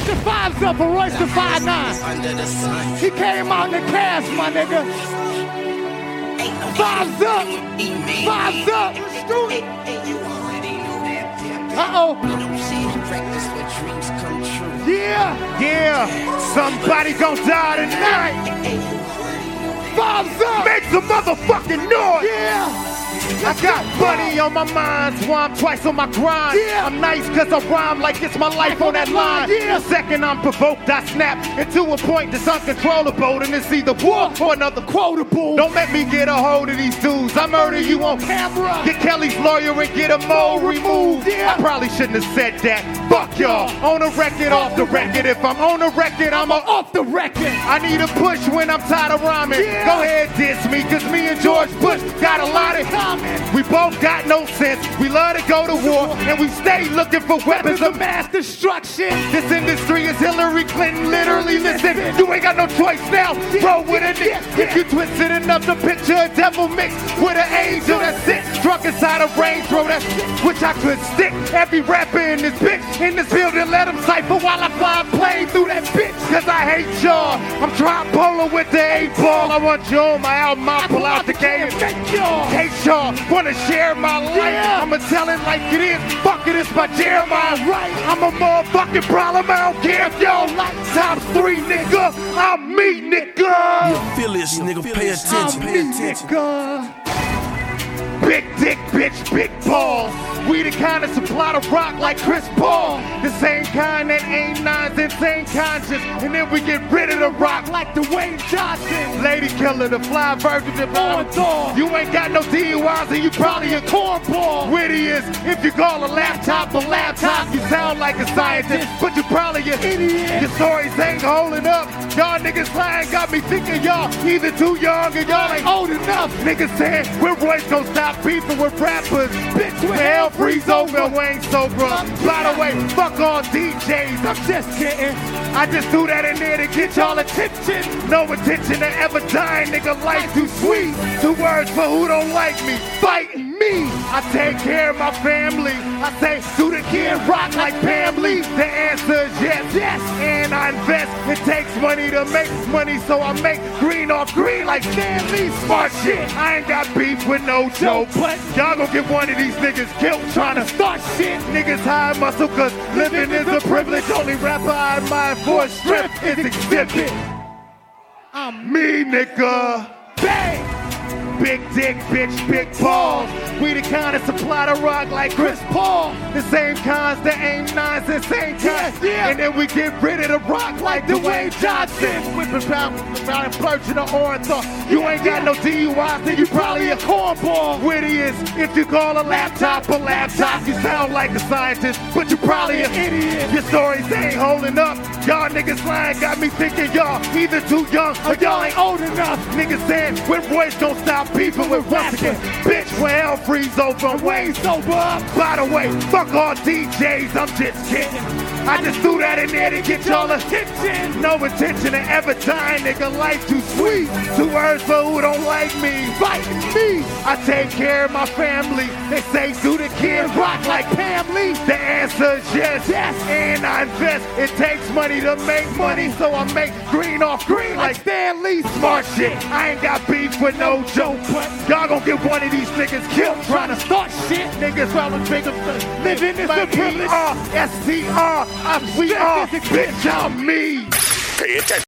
Put your fives up for Royce the 5'9". He came out in the cash, my nigga. Fives up. Fives up. Uh-oh. Yeah. Yeah. Somebody gon' die tonight. Fives up. Make some motherfucking noise. Yeah. I got money on my mind, so I'm twice on my grind. Yeah. I'm nice cause I rhyme like it's my life on that line. Yeah. The second I'm provoked, I snap into a point that's uncontrollable, and it's either war or another quotable. Don't let me get a hold of these dudes. I murder you on camera. Get Kelly's lawyer and get a mole removed. Yeah. I probably shouldn't have said that. Fuck y'all. On the record, off the record. If I'm on the record, I'm Off the record. I need a push when I'm tired of rhyming. Yeah. Go ahead, diss me, cause me and George Bush got a lot in common. We both got no sense. We love to go to war, and we stay looking for weapons of mass destruction. This industry is Hillary Clinton, literally. Listen, you ain't got no choice now. Roll with a nigga. If you twist it enough to picture a devil mixed with an angel that's sick, drunk inside a Range Rover, which I could stick. Every rapper in this bitch, in this building, let them cipher while I fly a plane through that bitch. Cause I hate y'all. I'm tripolar with the 8-ball. I want you on my album, I'll pull out the game. Hate y'all. Wanna share my life? Yeah. I'ma tell it like it is. Fuck it, it's my Jeremiah. Right. I'm a motherfucking problem. I don't care if y'all like ×3, nigga. I'm me, nigga. You feel this, nigga. Pay attention. Pay attention. Nigga. Big dick, bitch, big balls. We the kind that supply the rock like Chris Paul. The same kind that aim nines, insane conscious. And then we get rid of the rock like Dwayne Johnson. Lady killer, the fly virgin of Thor. You ain't got no DUIs and you probably a cornball. Wittiest, if you call a laptop, you sound like a scientist, but you probably an idiot. Your stories ain't holding up. Y'all niggas lying got me thinking y'all either too young or y'all ain't old enough. Niggas saying when Royce gon' stop beefing with rappers. Bitch, when hell freeze over, we ain't sober. By the way, fuck all DJs, I'm just kidding. I just do that in there to get y'all attention. No attention to ever dying, nigga, life too sweet. 2 words for who don't like me, fighting me. I take care of my family. I say, do the kid rock like Pam Lee? The answer is yes, yes. And I invest, it takes money to make money, so I make green off green like Stan Lee. Smart shit, I ain't got beef with no joke, but y'all gon' get one of these niggas killed trying to start shit. Niggas high muscle cause living is a privilege. Only rapper I admire for strip is Exhibit. I'm me, nigga. Bang! Big dick, bitch, big balls. We the kind that supply the rock like Chris Paul. The same kinds that aim nines and same kinds. Yeah. And then we get rid of the rock like Dwayne Johnson. Whipping around and flirting the Ortho. You ain't got no DUIs, then you probably a cornball. Wittiest, if you call a laptop, you sound like a scientist, but you probably an idiot. Your stories ain't holding up. Y'all niggas lying got me thinking y'all either too young or y'all ain't old enough. Niggas saying when Royce gon' stop beefing with rappers. Bitch, when hell freeze over, I'm way sober. By the way, fuck all DJs, I'm just kidding. I just threw that in there to get y'all attention. No intention to ever dying, nigga, life too sweet. 2 words for who don't like me, fighting me. I take care of my family. They say do the kid rock like Pam Lee? The answer is yes, yes. And I invest, it takes money to make money, so I make green off green like Stan Lee. Smart shit, I ain't got beef with no joke, but y'all gon' get one of these niggas killed trying to start shit. Niggas rather bigger living is a privilege. STR, we are, bitch, I'm me. Pay attention.